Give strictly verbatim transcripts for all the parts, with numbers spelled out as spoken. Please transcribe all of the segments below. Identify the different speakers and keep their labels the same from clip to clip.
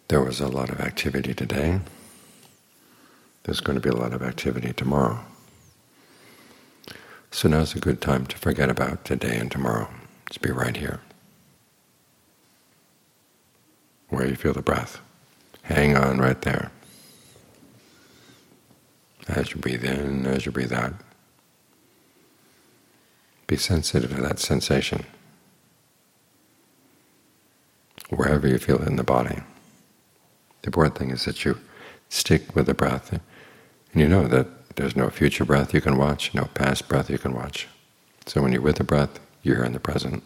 Speaker 1: There was a lot of activity today. There's going to be a lot of activity tomorrow. So now's a good time to forget about today and tomorrow. Just be right here, where you feel the breath. Hang on right there. As you breathe in, as you breathe out, be sensitive to that sensation, wherever you feel it in the body. The important thing is that you stick with the breath, and you know that there's no future breath you can watch, no past breath you can watch. So when you're with the breath, you're in the present.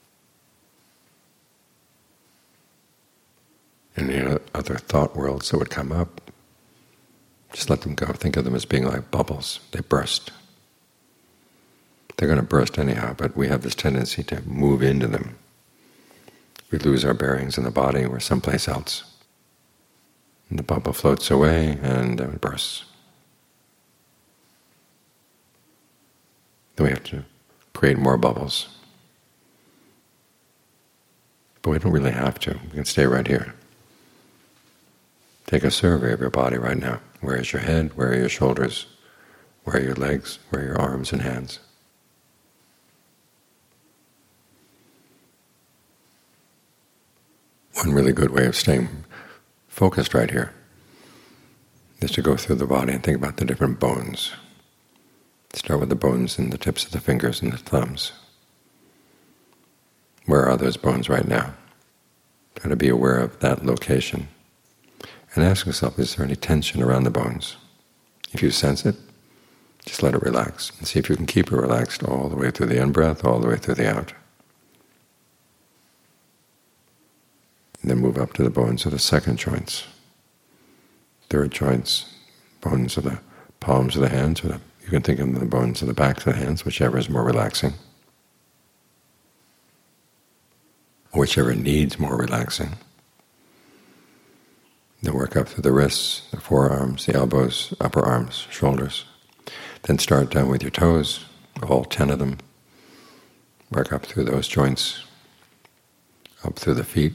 Speaker 1: Any other thought worlds that would come up, just let them go. Think of them as being like bubbles. They burst. They're going to burst anyhow, but we have this tendency to move into them. We lose our bearings in the body, we're someplace else. And the bubble floats away and it bursts. Then we have to create more bubbles. But we don't really have to. We can stay right here. Take a survey of your body right now. Where is your head? Where are your shoulders? Where are your legs? Where are your arms and hands? One really good way of staying focused right here is to go through the body and think about the different bones. Start with the bones in the tips of the fingers and the thumbs. Where are those bones right now? Try to be aware of that location. And ask yourself, is there any tension around the bones? If you sense it, just let it relax. And see if you can keep it relaxed all the way through the in-breath, all the way through the out. And then move up to the bones of the second joints, third joints, bones of the palms of the hands, or the, you can think of the bones of the backs of the hands, whichever is more relaxing, or whichever needs more relaxing. Then work up through the wrists, the forearms, the elbows, upper arms, shoulders. Then start down with your toes, all ten of them. Work up through those joints, up through the feet,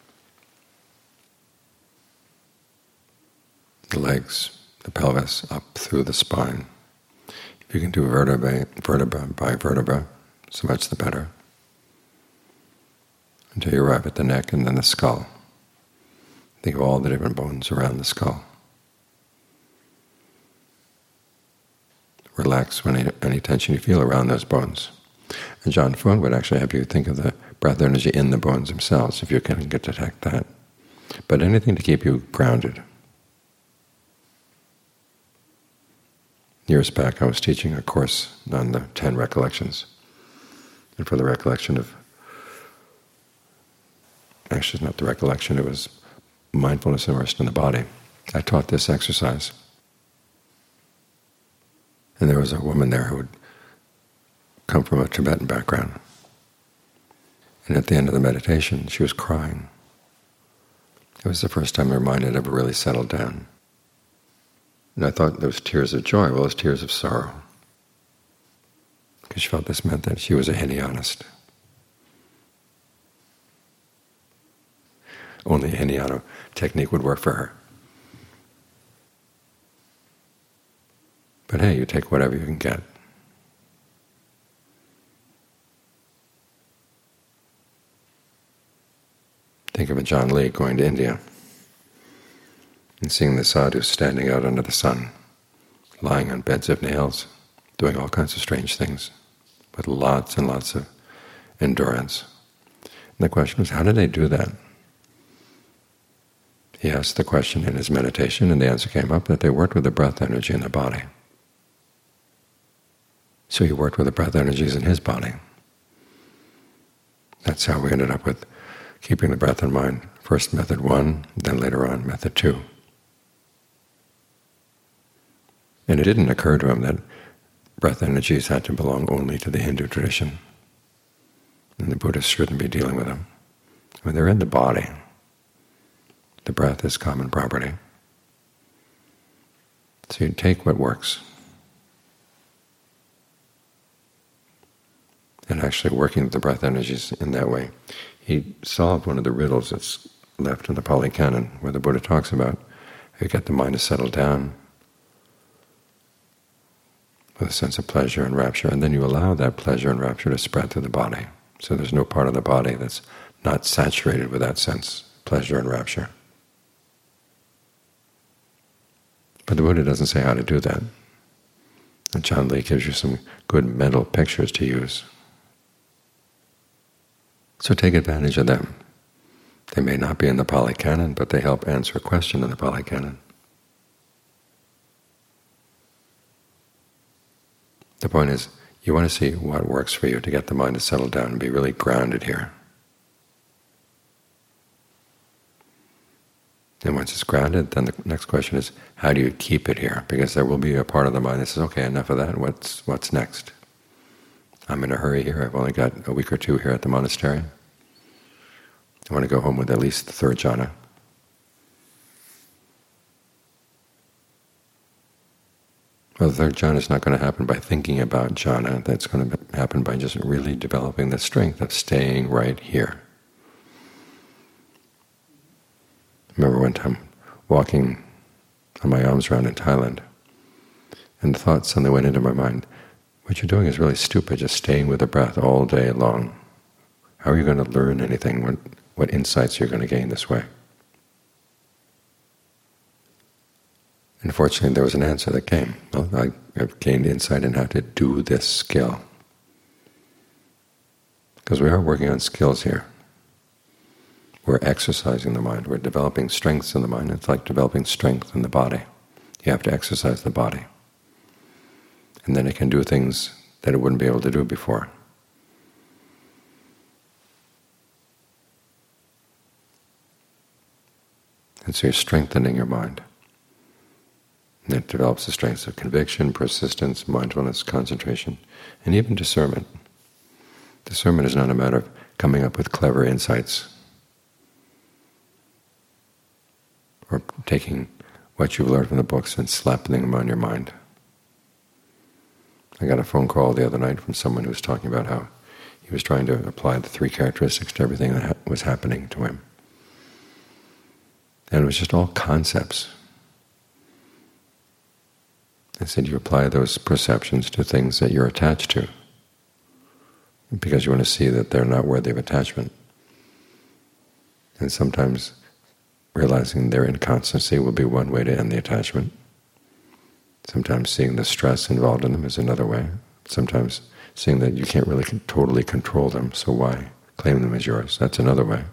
Speaker 1: the legs, the pelvis, up through the spine. If you can do vertebra, vertebra by vertebra, so much the better, until you arrive at the neck and then the skull. Think of all the different bones around the skull. Relax any, any tension you feel around those bones. And John Fung would actually have you think of the breath energy in the bones themselves, if you can get to detect that. But anything to keep you grounded. Years back I was teaching a course on the ten recollections. And for the recollection of, actually it's not the recollection, it was mindfulness immersed in the body, I taught this exercise. And there was a woman there who would come from a Tibetan background. And at the end of the meditation, she was crying. It was the first time her mind had ever really settled down. And I thought those tears of joy, well, those tears of sorrow. Because she felt this meant that she was a Hinayana. Only a Hinayana technique would work for her. But hey, you take whatever you can get. Think of a John Lee going to India and seeing the sadhus standing out under the sun, lying on beds of nails, doing all kinds of strange things, with lots and lots of endurance. And the question was, how did they do that? He asked the question in his meditation, and the answer came up that they worked with the breath energy in the body. So he worked with the breath energies in his body. That's how we ended up with keeping the breath in mind. First method one, then later on method two. And it didn't occur to him that breath energies had to belong only to the Hindu tradition, and the Buddhists shouldn't be dealing with them. When they're in the body, the breath is common property. So you take what works. And actually working with the breath energies in that way, he solved one of the riddles that's left in the Pali Canon, where the Buddha talks about you get the mind to settle down with a sense of pleasure and rapture, and then you allow that pleasure and rapture to spread through the body. So there's no part of the body that's not saturated with that sense, pleasure and rapture. But the Buddha doesn't say how to do that. And Ajaan Lee gives you some good mental pictures to use. So take advantage of them. They may not be in the Pali Canon, but they help answer a question in the Pali Canon. The point is, you want to see what works for you to get the mind to settle down and be really grounded here. And once it's grounded, then the next question is, how do you keep it here? Because there will be a part of the mind that says, okay, enough of that, what's, what's next? I'm in a hurry here, I've only got a week or two here at the monastery. I want to go home with at least the third jhana. Well, the third jhana is not going to happen by thinking about jhana. That's going to happen by just really developing the strength of staying right here. I remember one time walking on my alms round in Thailand, and the thought suddenly went into my mind, what you're doing is really stupid, just staying with the breath all day long. How are you going to learn anything? What, what insights you're going to gain this way? And fortunately, there was an answer that came. Well, I have gained insight in how to do this skill. Because we are working on skills here. We're exercising the mind. We're developing strengths in the mind. It's like developing strength in the body. You have to exercise the body. And then it can do things that it wouldn't be able to do before. And so you're strengthening your mind. And it develops the strengths of conviction, persistence, mindfulness, concentration, and even discernment. Discernment is not a matter of coming up with clever insights or taking what you've learned from the books and slapping them on your mind. I got a phone call the other night from someone who was talking about how he was trying to apply the three characteristics to everything that ha was happening to him. And it was just all concepts. I said, you apply those perceptions to things that you're attached to because you want to see that they're not worthy of attachment. And sometimes realizing their inconstancy will be one way to end the attachment. Sometimes seeing the stress involved in them is another way. Sometimes seeing that you can't really totally control them, so why claim them as yours? That's another way.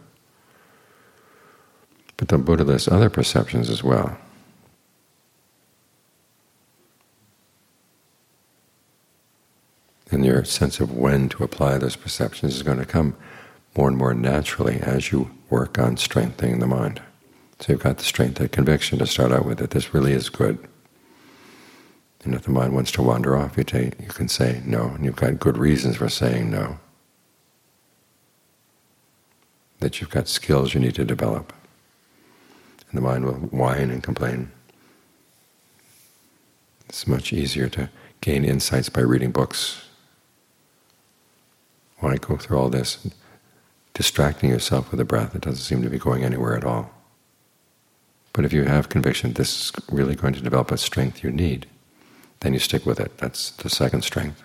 Speaker 1: But the Buddha lists other perceptions as well. And your sense of when to apply those perceptions is going to come more and more naturally as you work on strengthening the mind. So you've got the strength of conviction to start out with, that this really is good. And if the mind wants to wander off, you, take, you can say no, and you've got good reasons for saying no. That you've got skills you need to develop. And the mind will whine and complain. It's much easier to gain insights by reading books. Why go through all this, distracting yourself with the breath? It doesn't seem to be going anywhere at all. But if you have conviction this is really going to develop a strength you need, then you stick with it. That's the second strength.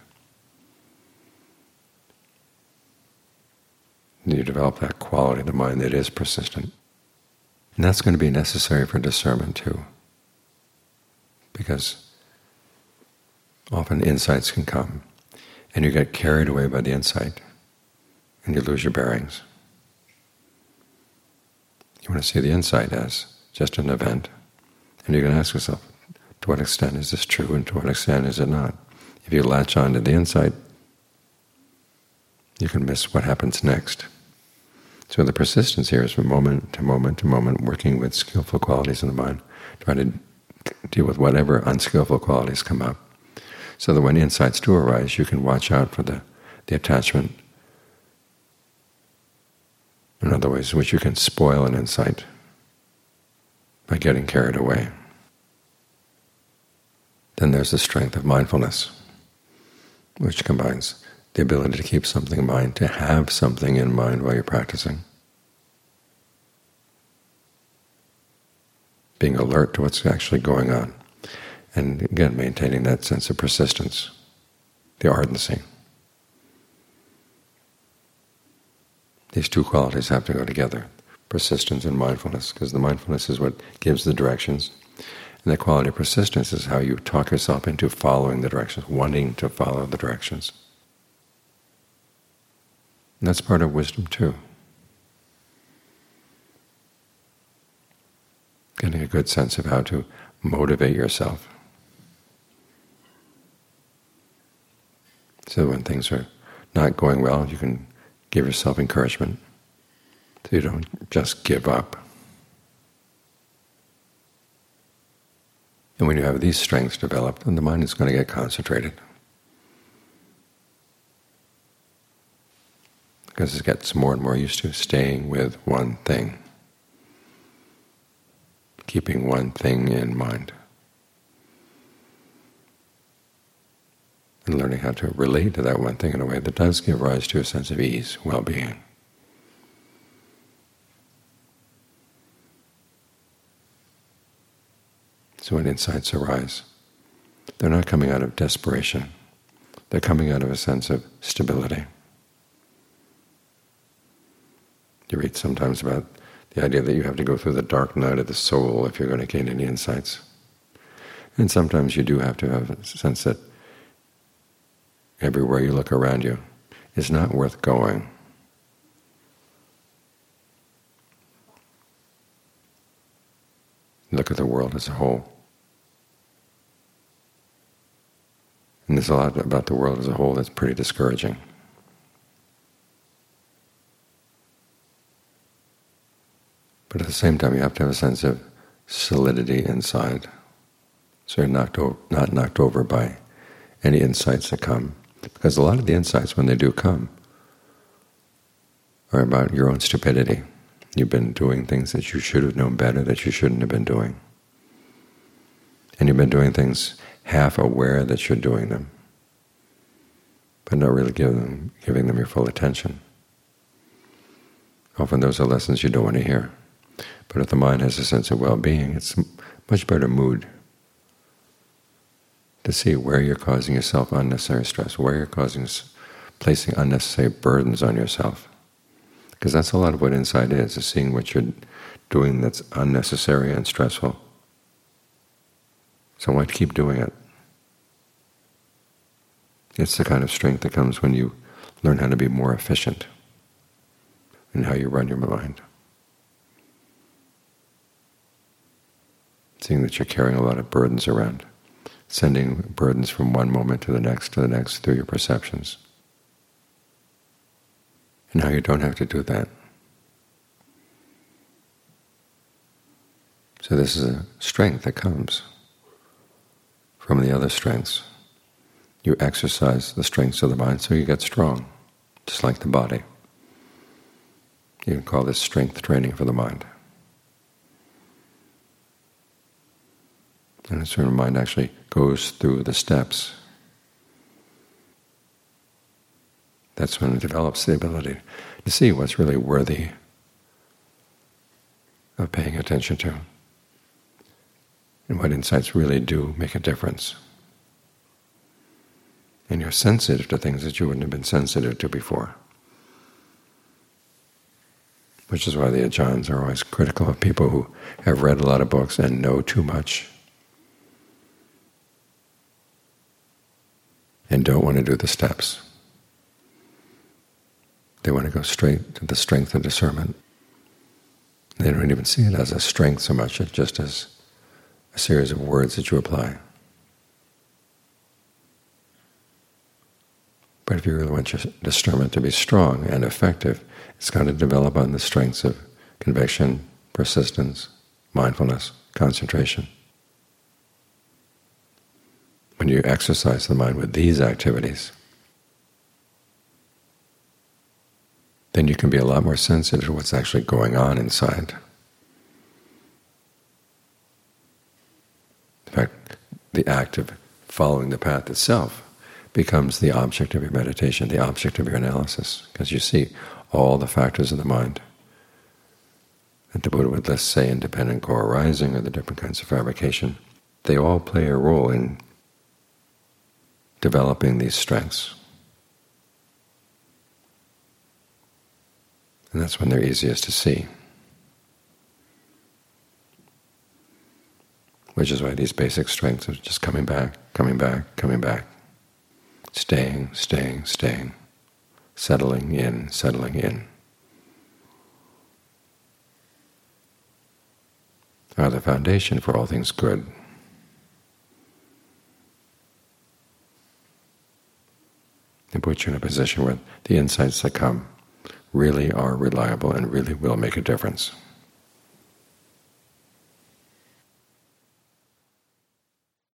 Speaker 1: You develop that quality of the mind that is persistent. And that's going to be necessary for discernment too, because often insights can come, and you get carried away by the insight, and you lose your bearings. You want to see the insight as just an event, and you're going to ask yourself, to what extent is this true, and to what extent is it not? If you latch on to the insight, you can miss what happens next. So the persistence here is from moment to moment to moment, working with skillful qualities in the mind, trying to deal with whatever unskillful qualities come up, so that when insights do arise, you can watch out for the, the attachment. In other ways, in which you can spoil an insight by getting carried away. Then there's the strength of mindfulness, which combines the ability to keep something in mind, to have something in mind while you're practicing. being alert to what's actually going on. And again, maintaining that sense of persistence, the ardency. These two qualities have to go together, persistence and mindfulness, because the mindfulness is what gives the directions. And the quality of persistence is how you talk yourself into following the directions, wanting to follow the directions. And that's part of wisdom too. Getting a good sense of how to motivate yourself. So when things are not going well, you can give yourself encouragement so you don't just give up. And when you have these strengths developed, then the mind is going to get concentrated. Because it gets more and more used to staying with one thing, keeping one thing in mind, and learning how to relate to that one thing in a way that does give rise to a sense of ease, well-being. So when insights arise, they're not coming out of desperation. They're coming out of a sense of stability. You read sometimes about the idea that you have to go through the dark night of the soul if you're going to gain any insights. And sometimes you do have to have a sense that everywhere you look around you is not worth going. Look at the world as a whole. And there's a lot about the world as a whole that's pretty discouraging. But at the same time, you have to have a sense of solidity inside, so you're knocked over, not knocked over by any insights that come. Because a lot of the insights, when they do come, are about your own stupidity. You've been doing things that you should have known better, that you shouldn't have been doing. And you've been doing things half aware that you're doing them, but not really give them, giving them your full attention. Often those are lessons you don't want to hear. But if the mind has a sense of well-being, it's a much better mood to see where you're causing yourself unnecessary stress, where you're causing, placing unnecessary burdens on yourself. Because that's a lot of what insight is, is seeing what you're doing that's unnecessary and stressful. So why keep doing it? It's the kind of strength that comes when you learn how to be more efficient in how you run your mind. Seeing that you're carrying a lot of burdens around, sending burdens from one moment to the next to the next through your perceptions. And how you don't have to do that. So this is a strength that comes from the other strengths. You exercise the strengths of the mind so you get strong, just like the body. You can call this strength training for the mind. And it's when the mind actually goes through the steps. That's when it develops the ability to see what's really worthy of paying attention to, and what insights really do make a difference. And you're sensitive to things that you wouldn't have been sensitive to before. Which is why the Ajahns are always critical of people who have read a lot of books and know too much, and don't want to do the steps. They want to go straight to the strength of discernment. They don't even see it as a strength so much, as just as a series of words that you apply. But if you really want your discernment to be strong and effective, it's got to develop on the strengths of conviction, persistence, mindfulness, concentration. When you exercise the mind with these activities, then you can be a lot more sensitive to what's actually going on inside. In fact, the act of following the path itself becomes the object of your meditation, the object of your analysis, because you see all the factors of the mind that the Buddha would, let's say, independent co-arising or the different kinds of fabrication, they all play a role in developing these strengths. And that's when they're easiest to see. Which is why these basic strengths are just coming back, coming back, coming back, staying, staying, staying, settling in, settling in, are the foundation for all things good. They put you in a position where the insights that come really are reliable and really will make a difference.